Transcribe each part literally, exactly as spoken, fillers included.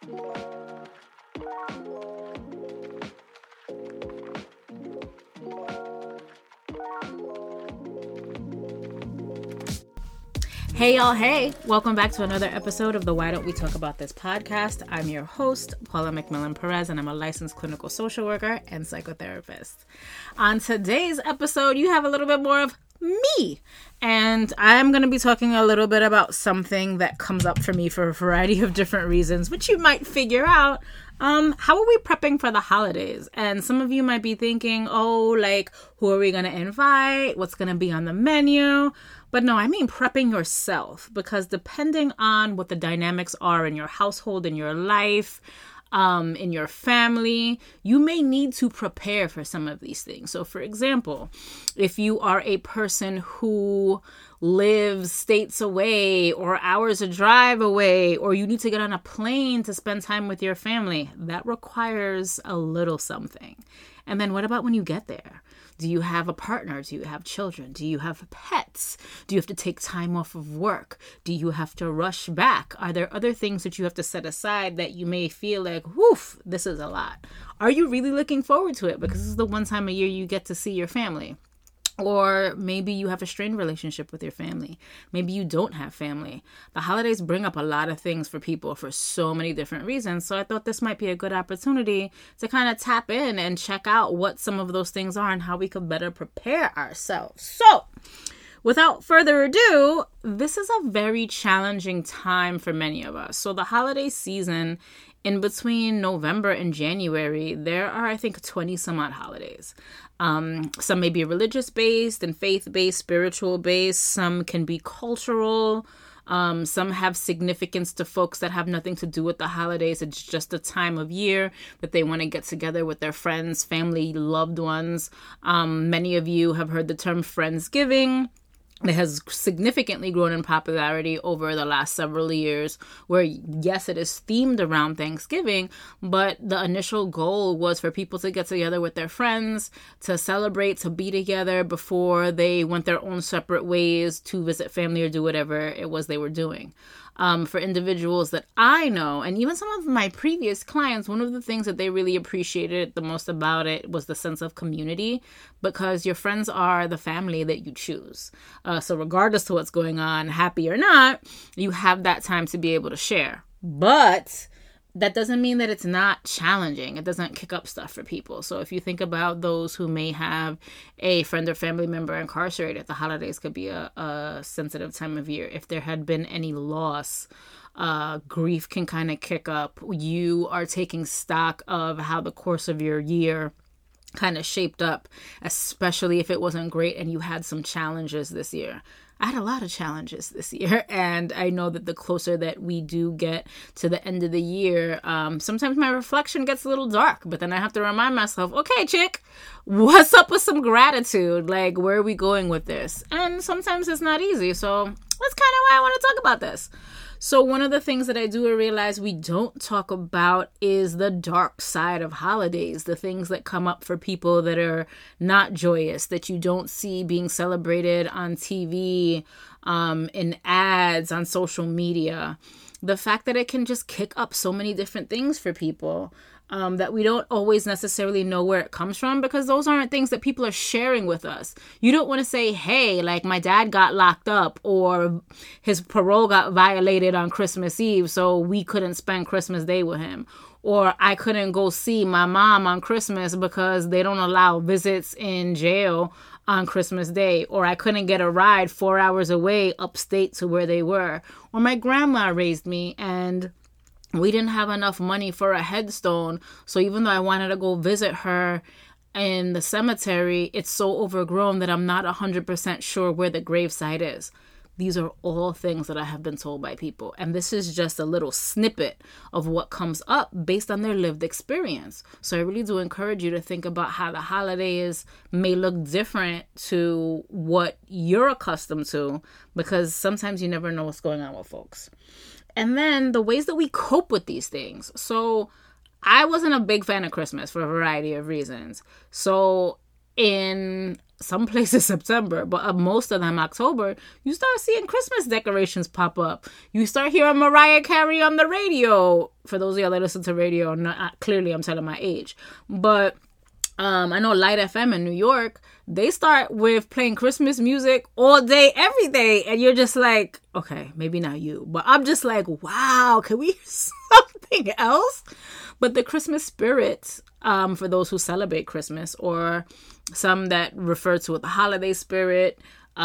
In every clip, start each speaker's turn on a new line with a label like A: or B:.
A: Hey y'all, hey! Welcome back to another episode of the Why Don't We Talk About This podcast. I'm your host, Paula McMillan Perez, and I'm a licensed clinical social worker and psychotherapist. On today's episode, you have a little bit more of me, and I'm going to be talking a little bit about something that comes up for me for a variety of different reasons, which you might figure out. Um, how are we prepping for the holidays? And some of you might be thinking, oh, like, who are we going to invite? What's going to be on the menu? But no, I mean prepping yourself, because depending on what the dynamics are in your household, in your life, um, in your family, you may need to prepare for some of these things. So for example, if you are a person who lives states away or hours a drive away, or you need to get on a plane to spend time with your family, that requires a little something. And then what about when you get there? Do you have a partner? Do you have children? Do you have pets? Do you have to take time off of work? Do you have to rush back? Are there other things that you have to set aside that you may feel like, woof, this is a lot? Are you really looking forward to it? Because this is the one time a year you get to see your family. Or maybe you have a strained relationship with your family. Maybe you don't have family. The holidays bring up a lot of things for people for so many different reasons. So I thought this might be a good opportunity to kind of tap in and check out what some of those things are and how we could better prepare ourselves. So without further ado, this is a very challenging time for many of us. So the holiday season, in between November and January, there are, I think, twenty some odd holidays. Um, some may be religious-based and faith-based, spiritual-based. Some can be cultural. Um, some have significance to folks that have nothing to do with the holidays. It's just a time of year that they want to get together with their friends, family, loved ones. Um, many of you have heard the term Friendsgiving. It has significantly grown in popularity over the last several years, where, yes, it is themed around Thanksgiving, but the initial goal was for people to get together with their friends, to celebrate, to be together before they went their own separate ways to visit family or do whatever it was they were doing. Um, for individuals that I know, and even some of my previous clients, one of the things that they really appreciated the most about it was the sense of community, because your friends are the family that you choose. Uh, so regardless of what's going on, happy or not, you have that time to be able to share. But that doesn't mean that it's not challenging. It doesn't kick up stuff for people. So if you think about those who may have a friend or family member incarcerated, the holidays could be a, a sensitive time of year. If there had been any loss, uh, grief can kind of kick up. You are taking stock of how the course of your year kind of shaped up, especially if it wasn't great and you had some challenges this year. I had a lot of challenges this year, and I know that the closer that we do get to the end of the year, um, sometimes my reflection gets a little dark, but then I have to remind myself, okay, chick, what's up with some gratitude? Like, where are we going with this? And sometimes it's not easy, so that's kind of why I want to talk about this. So one of the things that I do realize we don't talk about is the dark side of holidays, the things that come up for people that are not joyous, that you don't see being celebrated on T V, um, in ads, on social media. The fact that it can just kick up so many different things for people. Um, that we don't always necessarily know where it comes from, because those aren't things that people are sharing with us. You don't want to say, hey, like my dad got locked up, or his parole got violated on Christmas Eve, so we couldn't spend Christmas Day with him. Or I couldn't go see my mom on Christmas because they don't allow visits in jail on Christmas Day. Or I couldn't get a ride four hours away upstate to where they were. Or my grandma raised me and we didn't have enough money for a headstone. So even though I wanted to go visit her in the cemetery, it's so overgrown that I'm not one hundred percent sure where the gravesite is. These are all things that I have been told by people. And this is just a little snippet of what comes up based on their lived experience. So I really do encourage you to think about how the holidays may look different to what you're accustomed to, because sometimes you never know what's going on with folks. And then the ways that we cope with these things. So I wasn't a big fan of Christmas for a variety of reasons. So in some places September, but uh, most of them October, you start seeing Christmas decorations pop up. You start hearing Mariah Carey on the radio. For those of y'all that listen to radio, not, clearly I'm telling my age. But um, I know Light F M in New York, they start with playing Christmas music all day, every day. And you're just like, okay, maybe not you. But I'm just like, wow, can we hear something else? But the Christmas spirit, um, for those who celebrate Christmas, or some that refer to it the holiday spirit,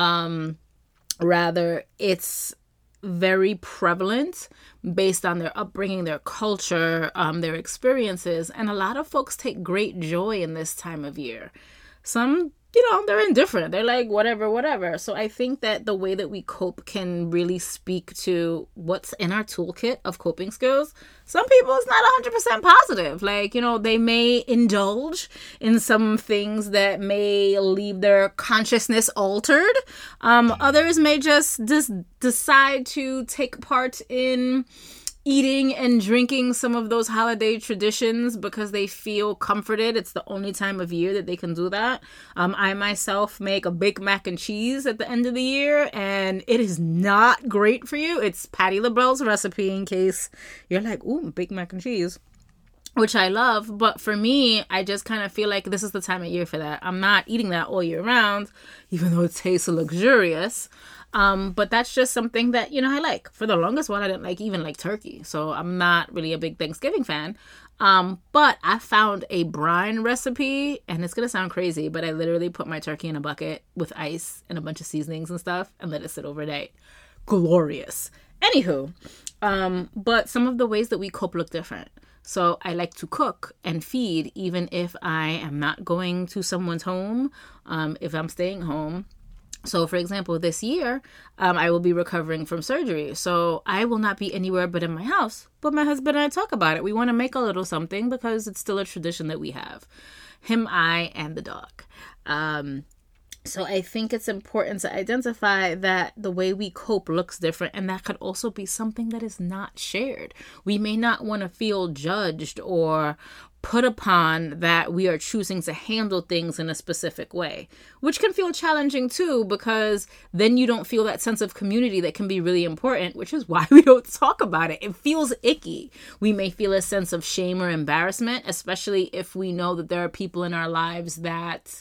A: um, rather, it's very prevalent based on their upbringing, their culture, um, their experiences. And a lot of folks take great joy in this time of year. Some, you know, they're indifferent. They're like, whatever, whatever. So I think that the way that we cope can really speak to what's in our toolkit of coping skills. Some people, it's not one hundred percent positive. Like, you know, they may indulge in some things that may leave their consciousness altered. Um, others may just just decide to take part in eating and drinking some of those holiday traditions because they feel comforted. It's the only time of year that they can do that. Um, I myself make a Big Mac and cheese at the end of the year, and it is not great for you. It's Patti LaBelle's recipe, in case you're like, ooh, Big Mac and cheese, which I love. But for me, I just kind of feel like this is the time of year for that. I'm not eating that all year round, even though it tastes luxurious. Um, but that's just something that, you know, I like. For the longest while, I didn't like even like turkey. So I'm not really a big Thanksgiving fan. Um, but I found a brine recipe, and it's going to sound crazy, but I literally put my turkey in a bucket with ice and a bunch of seasonings and stuff and let it sit overnight. Glorious. Anywho, um, but some of the ways that we cope look different. So I like to cook and feed, even if I am not going to someone's home, um, if I'm staying home. So, for example, this year, um, I will be recovering from surgery. So I will not be anywhere but in my house. But my husband and I talk about it. We want to make a little something because it's still a tradition that we have. Him, I, and the dog. Um, so I think it's important to identify that the way we cope looks different. And that could also be something that is not shared. We may not want to feel judged or put upon that we are choosing to handle things in a specific way, which can feel challenging too, because then you don't feel that sense of community that can be really important, which is why we don't talk about it. It feels icky. We may feel a sense of shame or embarrassment, especially if we know that there are people in our lives that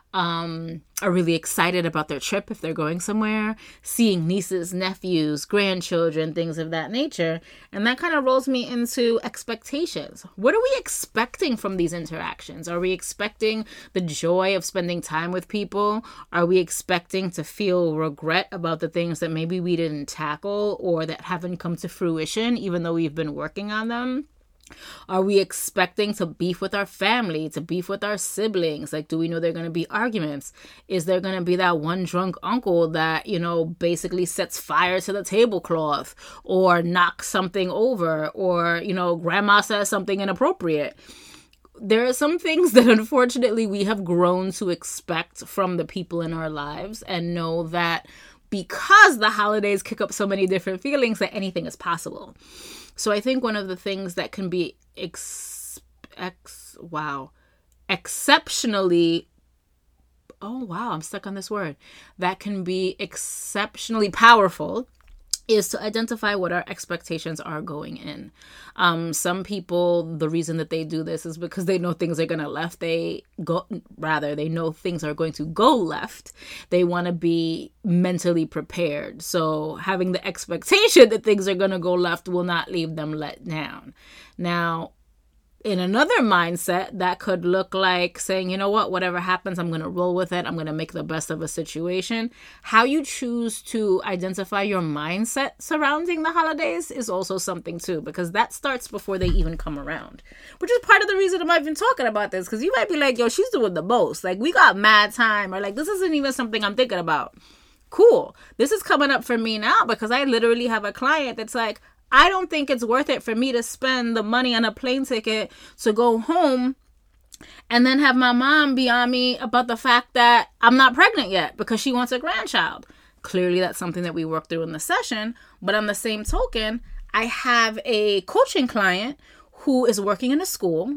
A: um, are really excited about their trip if they're going somewhere, seeing nieces, nephews, grandchildren, things of that nature. And that kind of rolls me into expectations. What are we expecting from these interactions? Are we expecting the joy of spending time with people? Are we expecting to feel regret about the things that maybe we didn't tackle or that haven't come to fruition, even though we've been working on them? Are we expecting to beef with our family, to beef with our siblings? Like, do we know there are going to be arguments? Is there going to be that one drunk uncle that, you know, basically sets fire to the tablecloth or knocks something over, or, you know, grandma says something inappropriate? There are some things that unfortunately we have grown to expect from the people in our lives, and know that because the holidays kick up so many different feelings, that anything is possible. So I think one of the things that can be ex, ex wow, exceptionally, oh wow, I'm stuck on this word, that can be exceptionally powerful is to identify what our expectations are going in. Um, some people, the reason that they do this is because they know things are going to left. They go, rather, they know things are going to go left. They want to be mentally prepared. So having the expectation that things are going to go left will not leave them let down. Now, in another mindset, that could look like saying, you know what, whatever happens, I'm going to roll with it. I'm going to make the best of a situation. How you choose to identify your mindset surrounding the holidays is also something too, because that starts before they even come around, which is part of the reason I'm even talking about this, because you might be like, yo, she's doing the most. Like, we got mad time, or like, this isn't even something I'm thinking about. Cool. This is coming up for me now because I literally have a client that's like, I don't think it's worth it for me to spend the money on a plane ticket to go home and then have my mom be on me about the fact that I'm not pregnant yet because she wants a grandchild. Clearly, that's something that we work through in the session. But on the same token, I have a coaching client who is working in a school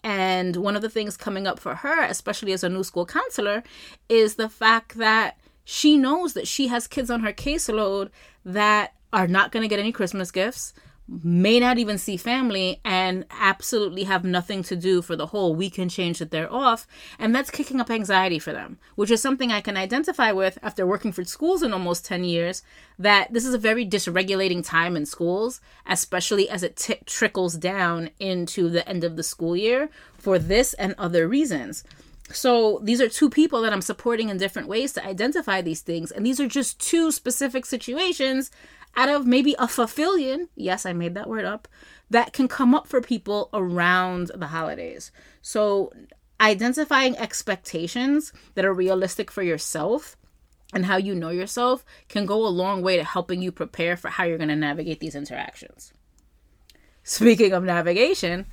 A: And one of the things coming up for her, especially as a new school counselor, is the fact that she knows that she has kids on her caseload that are not going to get any Christmas gifts, may not even see family, and absolutely have nothing to do for the whole weekend change that they're off. And that's kicking up anxiety for them, which is something I can identify with after working for schools in almost ten years, that this is a very dysregulating time in schools, especially as it t- trickles down into the end of the school year for this and other reasons. So these are two people that I'm supporting in different ways to identify these things. And these are just two specific situations out of maybe a fulfillion, yes, I made that word up, that can come up for people around the holidays. So identifying expectations that are realistic for yourself and how you know yourself can go a long way to helping you prepare for how you're going to navigate these interactions. Speaking of navigation,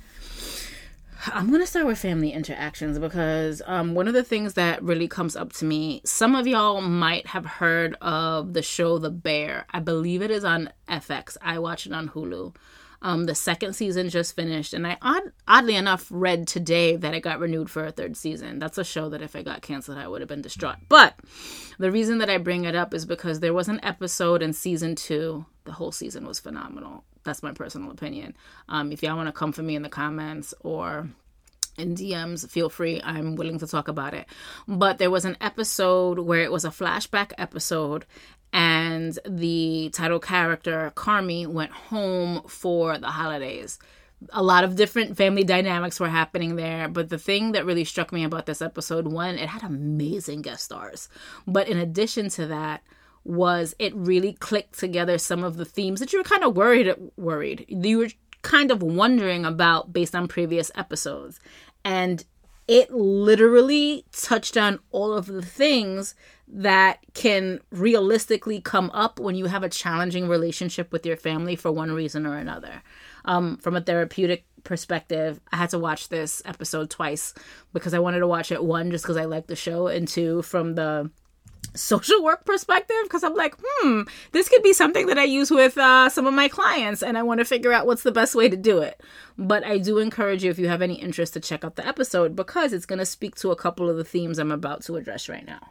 A: I'm going to start with family interactions because um, one of the things that really comes up to me, some of y'all might have heard of the show The Bear. I believe it is on F X. I watch it on Hulu. Um, the second season just finished, and I odd, oddly enough read today that it got renewed for a third season. That's a show that if it got canceled, I would have been distraught. But the reason that I bring it up is because there was an episode in season two. The whole season was phenomenal. That's my personal opinion. Um, if y'all want to come for me in the comments or in D Ms, feel free. I'm willing to talk about it. But there was an episode where it was a flashback episode, and the title character, Carmi, went home for the holidays. A lot of different family dynamics were happening there, but the thing that really struck me about this episode, one, it had amazing guest stars. But in addition to that, was it really clicked together some of the themes that you were kind of worried, worried. You were kind of wondering about based on previous episodes. And it literally touched on all of the things that can realistically come up when you have a challenging relationship with your family for one reason or another. Um, from a therapeutic perspective, I had to watch this episode twice because I wanted to watch it, one, just because I like the show, and two, from the social work perspective, because I'm like, hmm, this could be something that I use with uh, some of my clients, and I want to figure out what's the best way to do it. But I do encourage you, if you have any interest, to check out the episode because it's going to speak to a couple of the themes I'm about to address right now.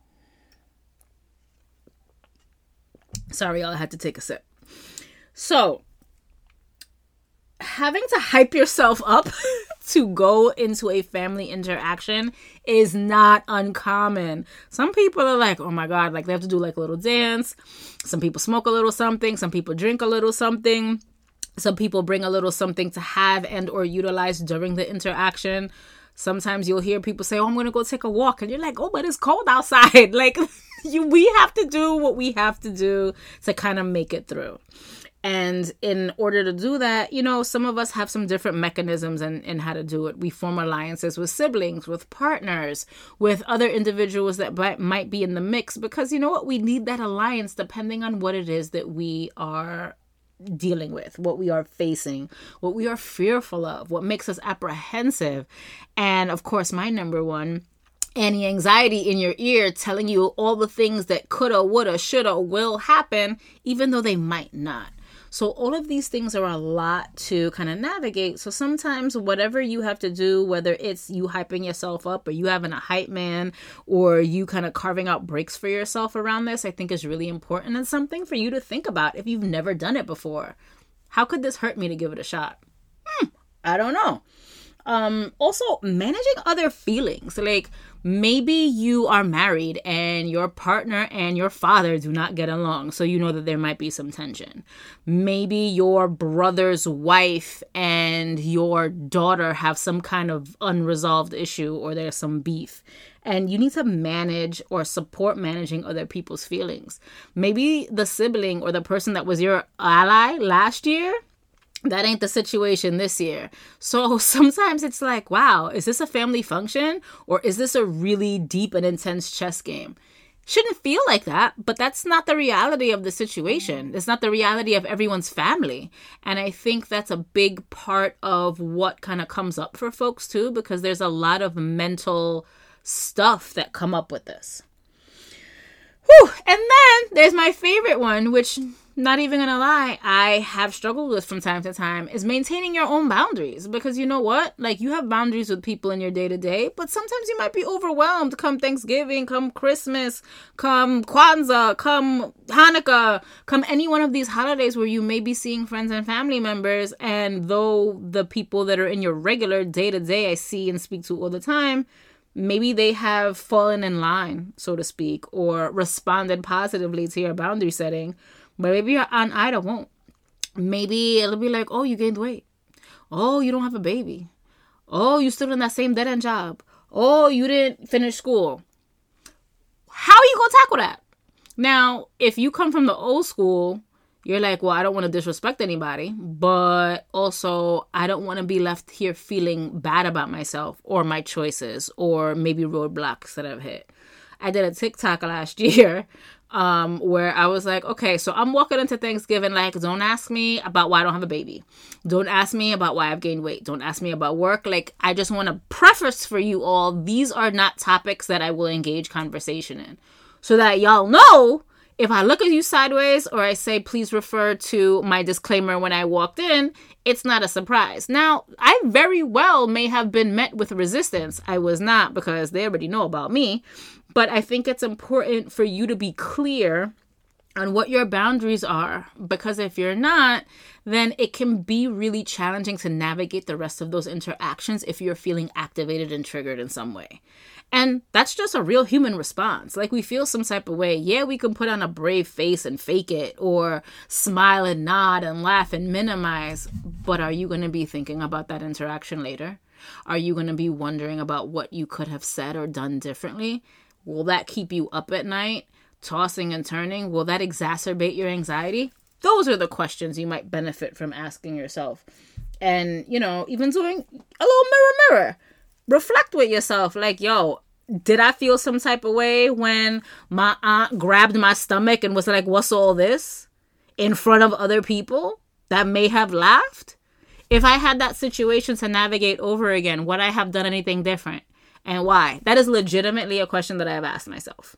A: Sorry, y'all, I had to take a sip. So, having to hype yourself up to go into a family interaction is not uncommon. Some people are like, oh my God, like they have to do like a little dance. Some people smoke a little something. Some people drink a little something. Some people bring a little something to have and or utilize during the interaction. Sometimes you'll hear people say, oh, I'm going to go take a walk. And you're like, oh, but it's cold outside. Like you, we have to do what we have to do to kind of make it through. And in order to do that, you know, some of us have some different mechanisms in, in how to do it. We form alliances with siblings, with partners, with other individuals that might, might be in the mix. Because you know what? We need that alliance depending on what it is that we are dealing with, what we are facing, what we are fearful of, what makes us apprehensive. And of course, my number one, any anxiety in your ear telling you all the things that coulda, woulda, shoulda, will happen, even though they might not. So all of these things are a lot to kind of navigate. So sometimes whatever you have to do, whether it's you hyping yourself up or you having a hype man or you kind of carving out breaks for yourself around this, I think is really important and something for you to think about if you've never done it before. How could this hurt me to give it a shot? Hmm, I don't know. Um, also, managing other feelings. Like maybe you are married and your partner and your father do not get along, so you know that there might be some tension. Maybe your brother's wife and your daughter have some kind of unresolved issue or there's some beef. And you need to manage or support managing other people's feelings. Maybe the sibling or the person that was your ally last year, that ain't the situation this year. So sometimes it's like, wow, is this a family function or is this a really deep and intense chess game? Shouldn't feel like that, but that's not the reality of the situation. It's not the reality of everyone's family. And I think that's a big part of what kind of comes up for folks too, because there's a lot of mental stuff that come up with this. Whew. And then there's my favorite one, which not even gonna lie, I have struggled with from time to time is maintaining your own boundaries. Because you know what? Like, you have boundaries with people in your day to day, but sometimes you might be overwhelmed come Thanksgiving, come Christmas, come Kwanzaa, come Hanukkah, come any one of these holidays where you may be seeing friends and family members. And though the people that are in your regular day to day I see and speak to all the time, maybe they have fallen in line, so to speak, or responded positively to your boundary setting. But maybe your Aunt Ida won't. Maybe it'll be like, oh, you gained weight. Oh, you don't have a baby. Oh, you still in that same dead-end job. Oh, you didn't finish school. How are you going to tackle that? Now, if you come from the old school, you're like, well, I don't want to disrespect anybody, but also I don't want to be left here feeling bad about myself or my choices or maybe roadblocks that I've hit. I did a TikTok last year um, where I was like, okay, so I'm walking into Thanksgiving like, don't ask me about why I don't have a baby. Don't ask me about why I've gained weight. Don't ask me about work. Like, I just want to preface for you all, these are not topics that I will engage conversation in. So that y'all know, if I look at you sideways or I say, please refer to my disclaimer when I walked in, it's not a surprise. Now, I very well may have been met with resistance. I was not, because they already know about me. But I think it's important for you to be clear on what your boundaries are, because if you're not, then it can be really challenging to navigate the rest of those interactions if you're feeling activated and triggered in some way. And that's just a real human response. Like, we feel some type of way. Yeah, we can put on a brave face and fake it, or smile and nod and laugh and minimize. But are you going to be thinking about that interaction later? Are you going to be wondering about what you could have said or done differently? Will that keep you up at night, tossing and turning? Will that exacerbate your anxiety? Those are the questions you might benefit from asking yourself. And, you know, even doing a little mirror, mirror. Reflect with yourself. Like, yo, did I feel some type of way when my aunt grabbed my stomach and was like, what's all this? In front of other people that may have laughed? If I had that situation to navigate over again, would I have done anything different? And why? That is legitimately a question that I have asked myself.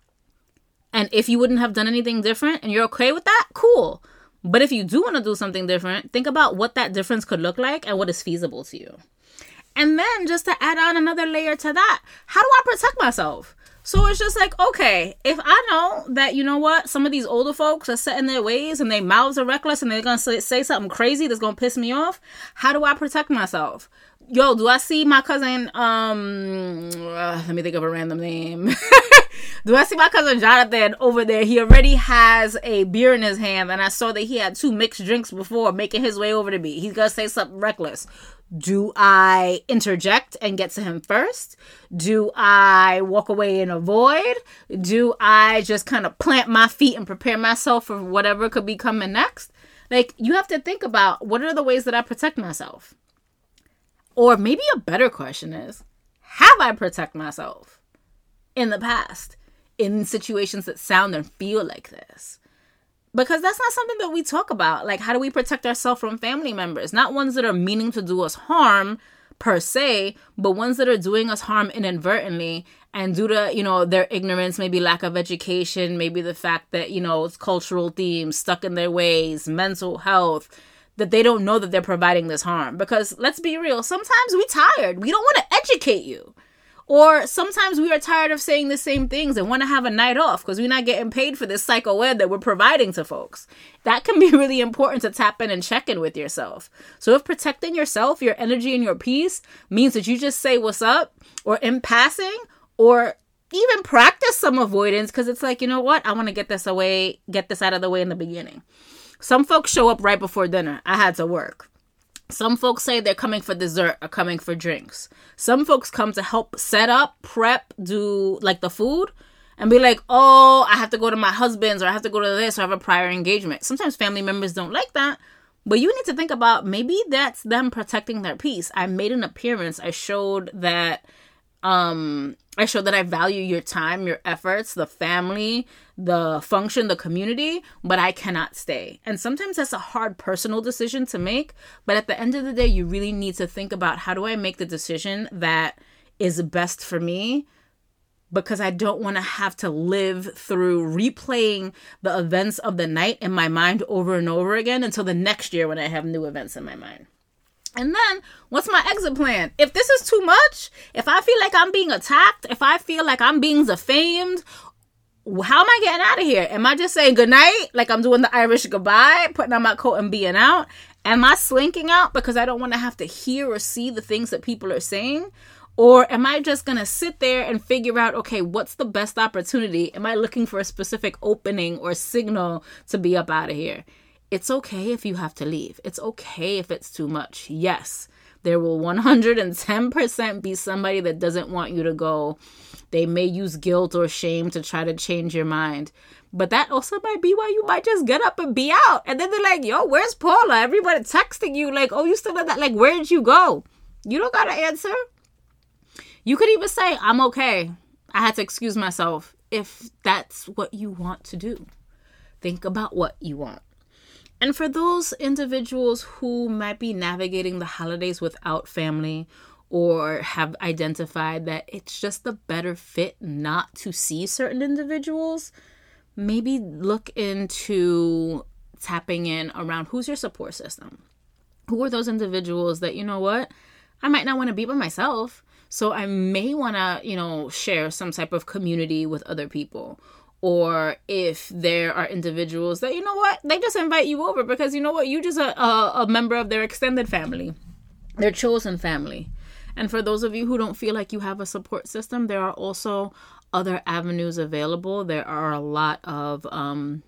A: And if you wouldn't have done anything different and you're okay with that, cool. But if you do want to do something different, think about what that difference could look like and what is feasible to you. And then just to add on another layer to that, how do I protect myself? So it's just like, okay, if I know that, you know what, some of these older folks are set in their ways and their mouths are reckless and they're going to say, say something crazy that's going to piss me off, how do I protect myself? Yo, do I see my cousin, um, uh, let me think of a random name. Do I see my cousin Jonathan over there? He already has a beer in his hand, and I saw that he had two mixed drinks before making his way over to me. He's going to say something reckless. Do I interject and get to him first? Do I walk away and avoid? Do I just kind of plant my feet and prepare myself for whatever could be coming next? Like, you have to think about, what are the ways that I protect myself? Or maybe a better question is, have I protected myself in the past in situations that sound and feel like this? Because that's not something that we talk about. Like, how do we protect ourselves from family members? Not ones that are meaning to do us harm per se, but ones that are doing us harm inadvertently, and due to, you know, their ignorance, maybe lack of education, maybe the fact that, you know, it's cultural themes, stuck in their ways, mental health, that they don't know that they're providing this harm. Because let's be real, sometimes we tired. We don't want to educate you. Or sometimes we are tired of saying the same things and want to have a night off because we're not getting paid for this psycho ed that we're providing to folks. That can be really important to tap in and check in with yourself. So if protecting yourself, your energy, and your peace means that you just say what's up, or in passing, or even practice some avoidance, because it's like, you know what? I want to get this away, get this out of the way in the beginning. Some folks show up right before dinner. I had to work. Some folks say they're coming for dessert or coming for drinks. Some folks come to help set up, prep, do like the food, and be like, oh, I have to go to my husband's, or I have to go to this, or I have a prior engagement. Sometimes family members don't like that, but you need to think about, maybe that's them protecting their peace. I made an appearance. I showed that, um, I showed that I value your time, your efforts, the family, the function, the community, but I cannot stay. And sometimes that's a hard personal decision to make. But at the end of the day, you really need to think about, how do I make the decision that is best for me because I don't want to have to live through replaying the events of the night in my mind over and over again until the next year when I have new events in my mind. And then, what's my exit plan? If this is too much, if I feel like I'm being attacked, if I feel like I'm being defamed, how am I getting out of here? Am I just saying goodnight, like I'm doing the Irish goodbye, putting on my coat and being out? Am I slinking out because I don't want to have to hear or see the things that people are saying? Or am I just going to sit there and figure out, okay, what's the best opportunity? Am I looking for a specific opening or signal to be up out of here? It's okay if you have to leave. It's okay if it's too much. Yes, there will one hundred ten percent be somebody that doesn't want you to go. They may use guilt or shame to try to change your mind. But that also might be why you might just get up and be out. And then they're like, yo, where's Paula? Everybody texting you like, oh, you still at that? Like, where did you go? You don't got to answer. You could even say, I'm okay. I had to excuse myself. If that's what you want to do, think about what you want. And for those individuals who might be navigating the holidays without family or have identified that it's just a better fit not to see certain individuals, maybe look into tapping in around who's your support system. Who are those individuals that, you know what, I might not want to be by myself. So I may want to, you know, share some type of community with other people. Or if there are individuals that, you know what, they just invite you over because, you know what, you just a, a, a member of their extended family, their chosen family. And for those of you who don't feel like you have a support system, there are also other avenues available. There are a lot of, um,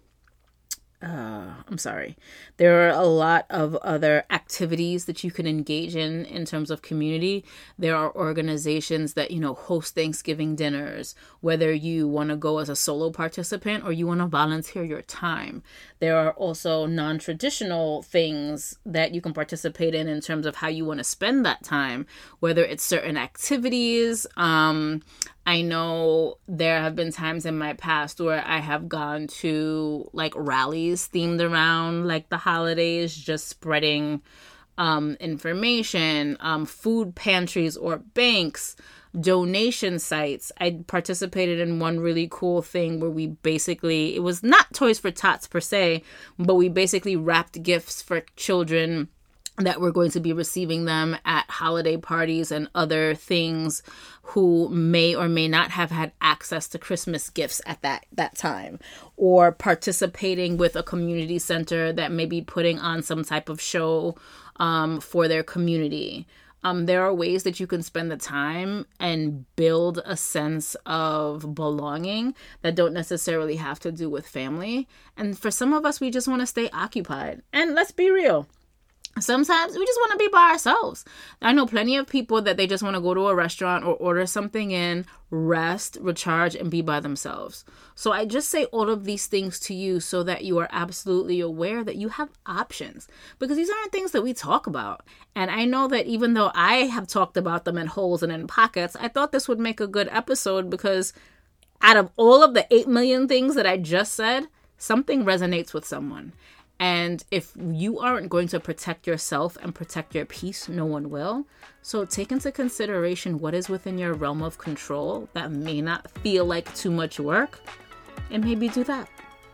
A: uh, I'm sorry, there are a lot of other activities that you can engage in in terms of community. There are organizations that, you know, host Thanksgiving dinners, whether you want to go as a solo participant or you want to volunteer your time. There are also non-traditional things that you can participate in in terms of how you want to spend that time, whether it's certain activities. Um, I know there have been times in my past where I have gone to like rallies themed around like the holidays, just spreading um, information, um, food pantries or banks, donation sites. I participated in one really cool thing where we basically, it was not Toys for Tots per se, but we basically wrapped gifts for children that we're going to be receiving them at holiday parties and other things who may or may not have had access to Christmas gifts at that, that time, or participating with a community center that may be putting on some type of show um, for their community. Um, there are ways that you can spend the time and build a sense of belonging that don't necessarily have to do with family. And for some of us, we just want to stay occupied. And let's be real. Sometimes we just want to be by ourselves. I know plenty of people that they just want to go to a restaurant or order something in, rest, recharge, and be by themselves. So I just say all of these things to you so that you are absolutely aware that you have options, because these aren't things that we talk about. And I know that even though I have talked about them in holes and in pockets, I thought this would make a good episode because out of all of the eight million things that I just said, something resonates with someone. And if you aren't going to protect yourself and protect your peace, no one will. So take into consideration what is within your realm of control that may not feel like too much work, and maybe do that.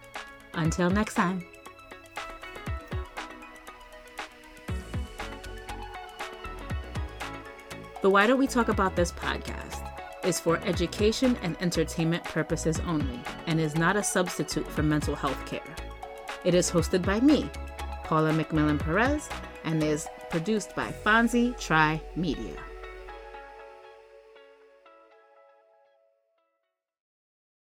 A: Until next time. The Why Don't We Talk About This podcast is for education and entertainment purposes only and is not a substitute for mental health care. It is hosted by me, Paula McMillan Perez, and is produced by Fonzie Tri Media.